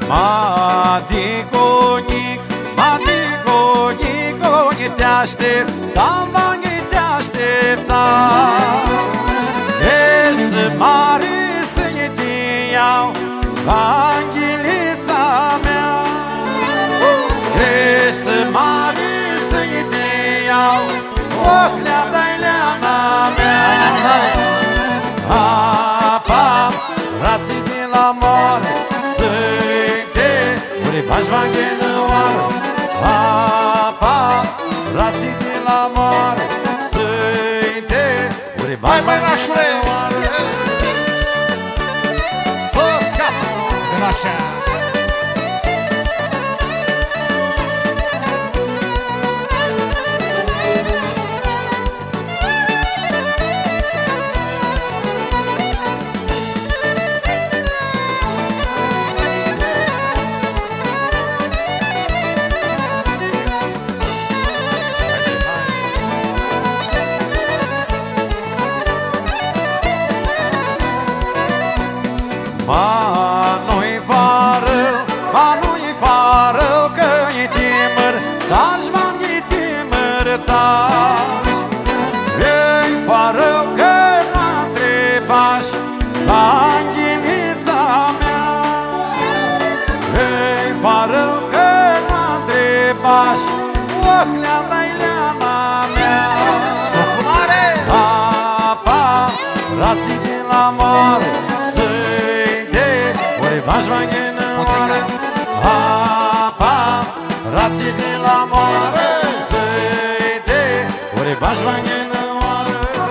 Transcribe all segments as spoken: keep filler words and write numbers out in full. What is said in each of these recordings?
Madiconic, madiconic, te aștept, Davanghi te aștepta. Scris mare să-i te iau, Vanghilița mea. Scris mare să-i te iau, Ochlea Daileana mea. Apa, rații de la moare, Bași vanghenă oară, apa, rații de la moare, săite, ori bași vanghenă oară. S-o scapă! În așa! Ma nu-i fară, ma nu-i fară, că-i timăr, taci v-am-i timăr, taci. E-i fară, că n-întrebași, Vanghilița mea. E-i fară, că n-întrebași, Ochlea Daileana mea. Apa, rații de la moare, Bași vanghenă oară, apa, rații de la moară, săite, ori bași vanghenă oară.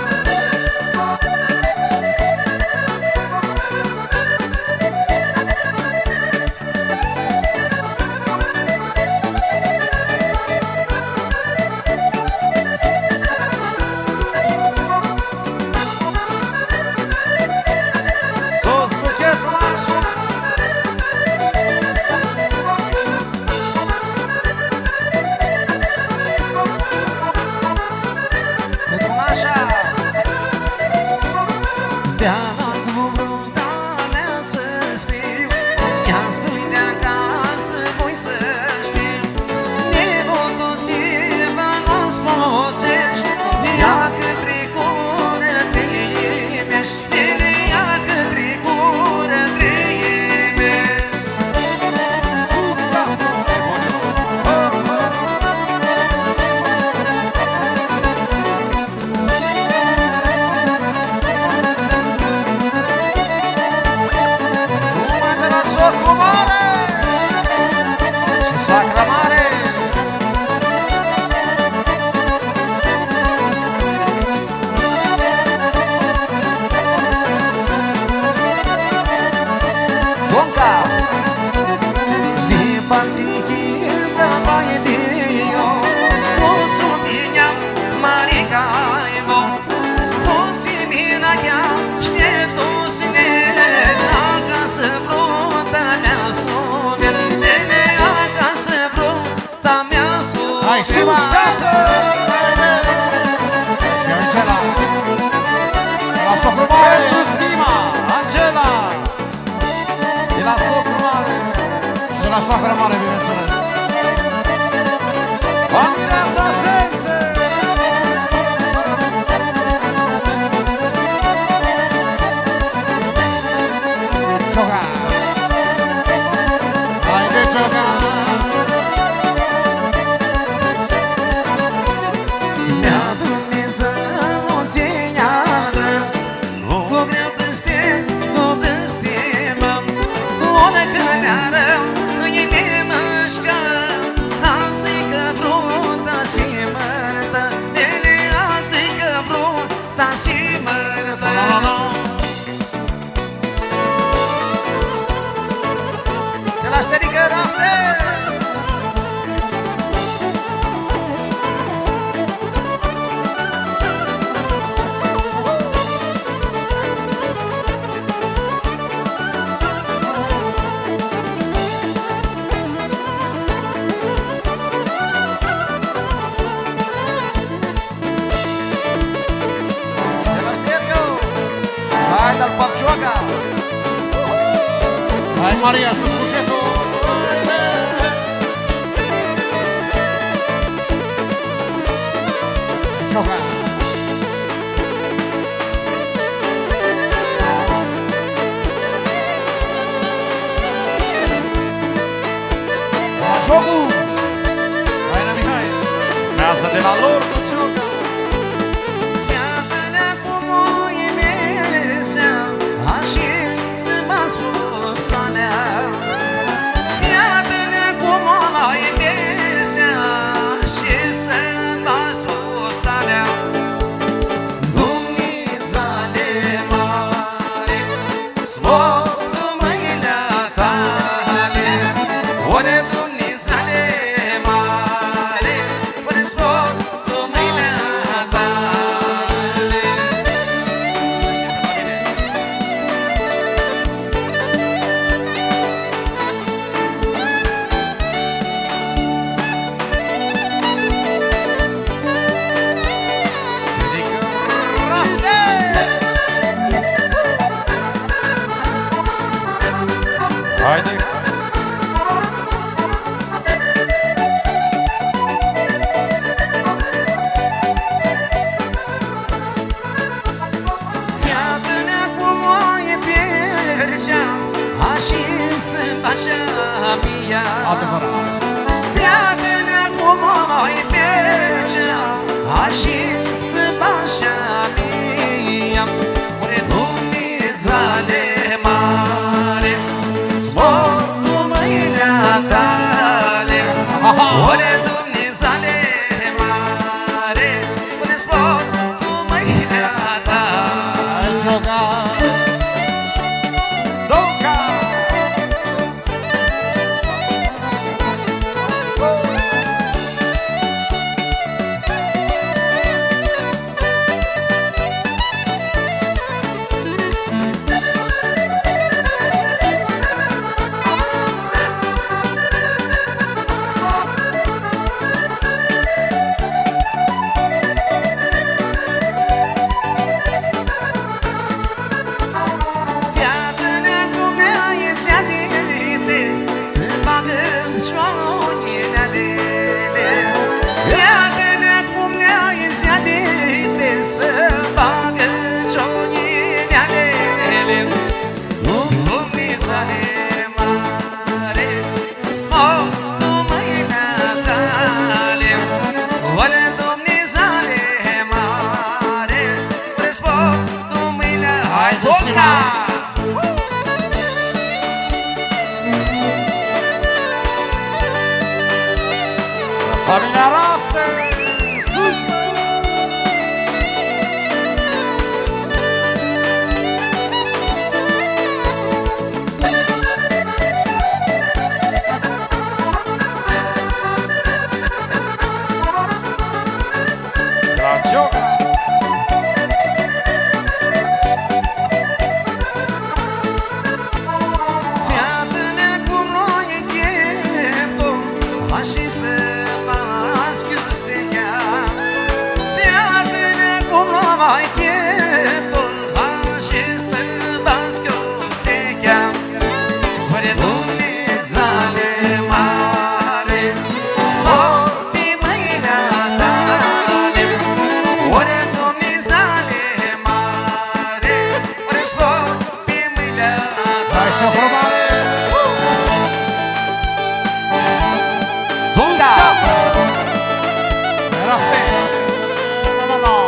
Sos buchetul așa. Hai, Sima! Și Angela! De la socru mare! Sima! Angela! De la socru mare! Și de la soacră mare, bineînțeles! Familia Dasențe! Cioca! Haide, Cioca! Hai, Maria, sus buchetul! Fogu! Raina Mihai! Mează de la lor cu cioca. Haide! Fiată-ne cum moaie pierdea, așa sunt așa mia. Adevărat! Fiată-ne cum moaie pierdea, așa sunt așa mia. Ure Dumnezeale mare, sportul mâinea tale. Ore Dumnezeale mare, ore sportul mâinea tale. Hai joca! Doca! Fiată-ne cum ea e ziadite, să bagă șoanele alele. Fiată-ne cum ea e ziadite, să bagă șoanele alele. Dumnezeale mare, sportul mâinea tale. Oare Dumnezeale mare, ore sportul mâinea tale. Haide, Sima! Familia Rafte! Sus! De la cioca! Fiată-ne cum noi e cheftul, așa să bască stea. Fiată-ne cum noi e cheftul, așa să bască stea. Oare Dumnezeale mare, sportul mâinea tale. Oare Dumnezeale mare, ore sportul mâinea tale. Hai să frumare! Zunga! Rafte! La la la!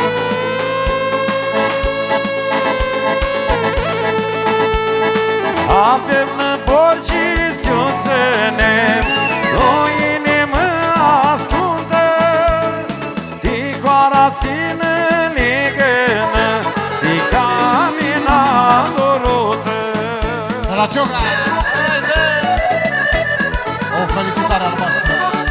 Avem porcițuțene, o inimă ascundă, ticoara țină legănă, ticamina dorută. De la Cioca! O felicitare al voastră!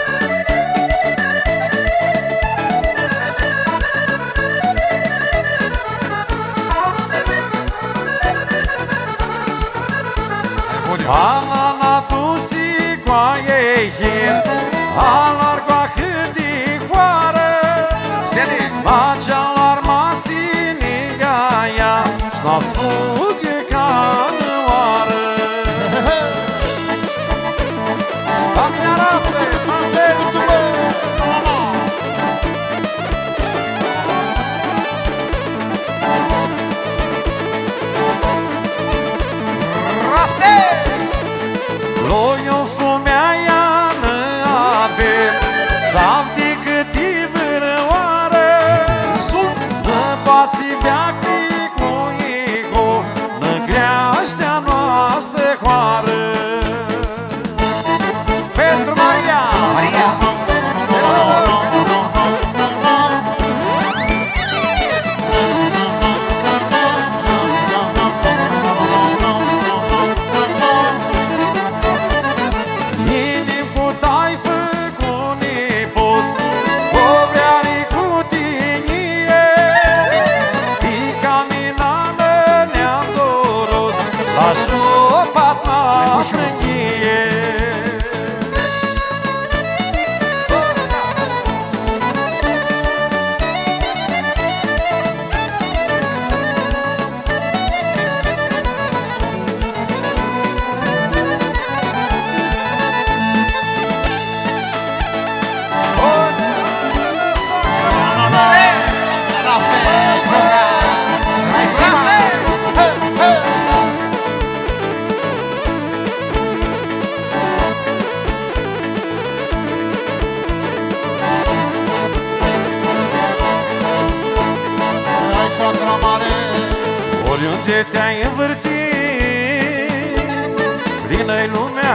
Ala tu si coaie hin, alar coa hâti coară, macealar masini gaia, și-n-a sfugă ca năoară. Familia Rafte, danseți-vă! La la! Rafte! Loio fumeaia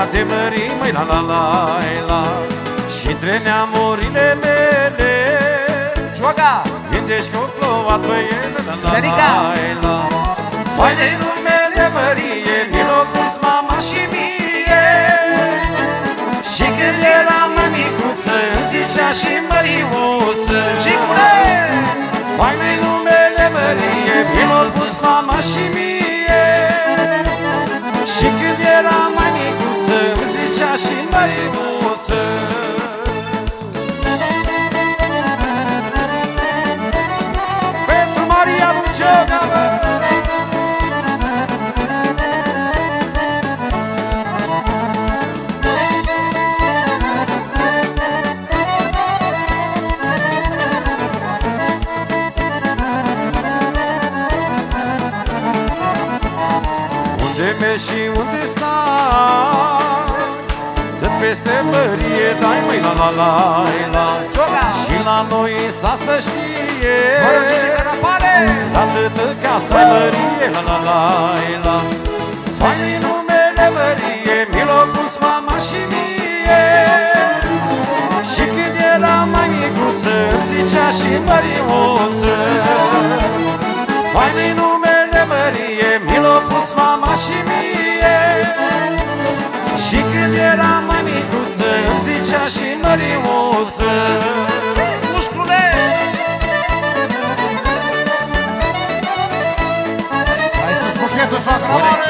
de mării, măi, la la la la. Și între neamurile mele Joaca! gândești că o plouat băiele, la la Senica! la la. Faine numele Mărie, mi l-a pus mama și mie. Și când eram mai micuță, îmi zicea și Măriuță. Cicule! Faine numele Mărie, mi l-a pus mama și mie. Și când eram mai micuță, îmi zicea și Măriuță. Pentru Maria Lucioga, bă! Unde mergi și unde stai, dă peste Mărie, dai măi la la la la. Joaca! Și la noi s-a să știe, Fără Gigi Carapale! la tătă casa-i Mărie, la la la la. Faine numele Mărie, mi l-a pus mama și mie. Și când eram mai micuță, îmi zicea și Măriuță. Faine numele Mărie, mi l-a pus mama și mie. Și când eram mai micuță, îmi zicea și Măriuță. Muscule! Hai sus buchetul, soacră mare!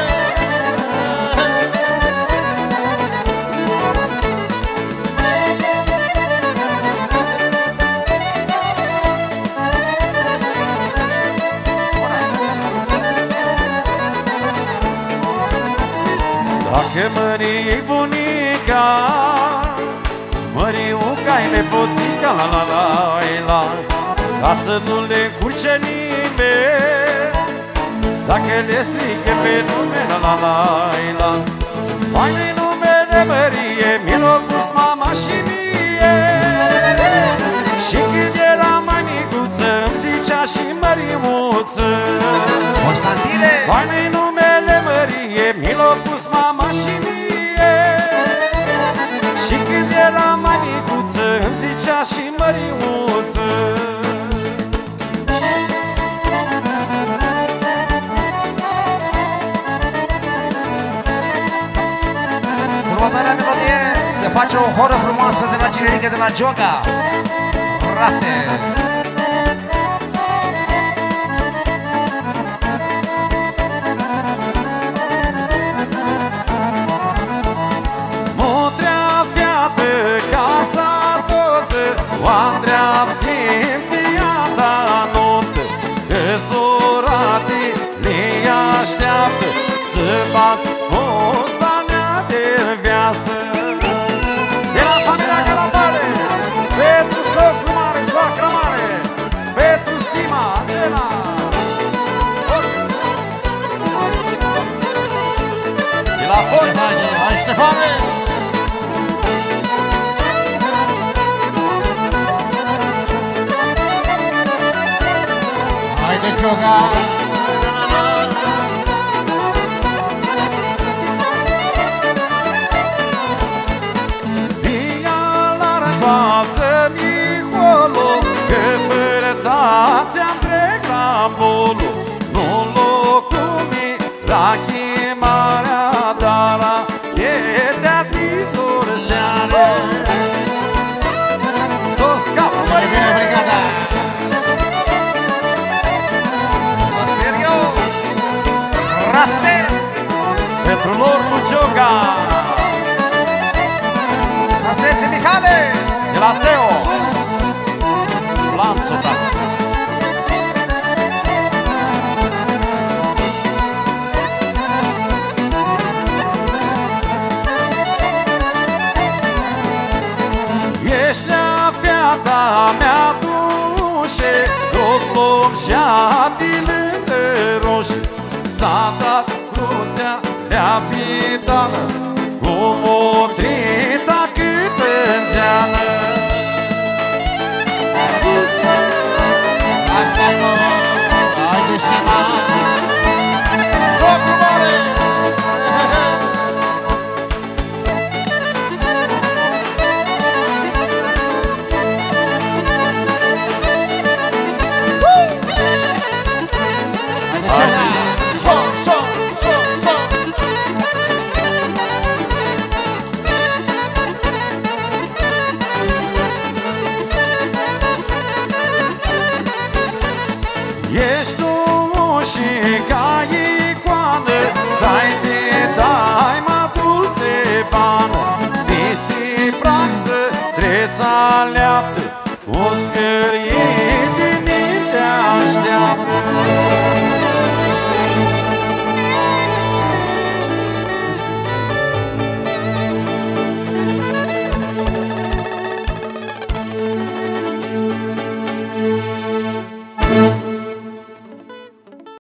Dacă Mărie-i bunica, Măriuca-i nepoțica, la la la la. Ca să nu le încurce nimeni, dacă le strică pe nume, la la la la. Faine numele Mărie, mi l-a pus mama și mie. Și când eram mai micuță, îmi zicea și Măriuță. Constantine! Faine numele Mărie, mi l-a pus mama și mie. Și când eram mai micuță, îmi zicea și Măriuță. Următoarea melodie se face o horă frumoasă de la Girelică, de la Joaca. Rafte! Mutrea fiată, casa toată, o Andrea absintiata notă. Că sorate le așteaptă să bați fosta mea de viață. De la familia Carapale, pentru socru mare, soacră mare, pentru Sima, Angela. De la Fort. Hai, Ștefane! Haide, Cioga! Via la răcoață-mi colo, că fără tați-am trec la bolo. Nu locul mi la chemarea, dar e de-a tizor seară. S-o scapă, Mai bine, brigada! Serio! Rafte! pentru lor Lucioga, Nasense Mihale! de la Teo, Lanțul, tată. Ești la fiata mea dușe, tot luăm și-a din lângă roșii. S-a dat cruțea, le-a fi dat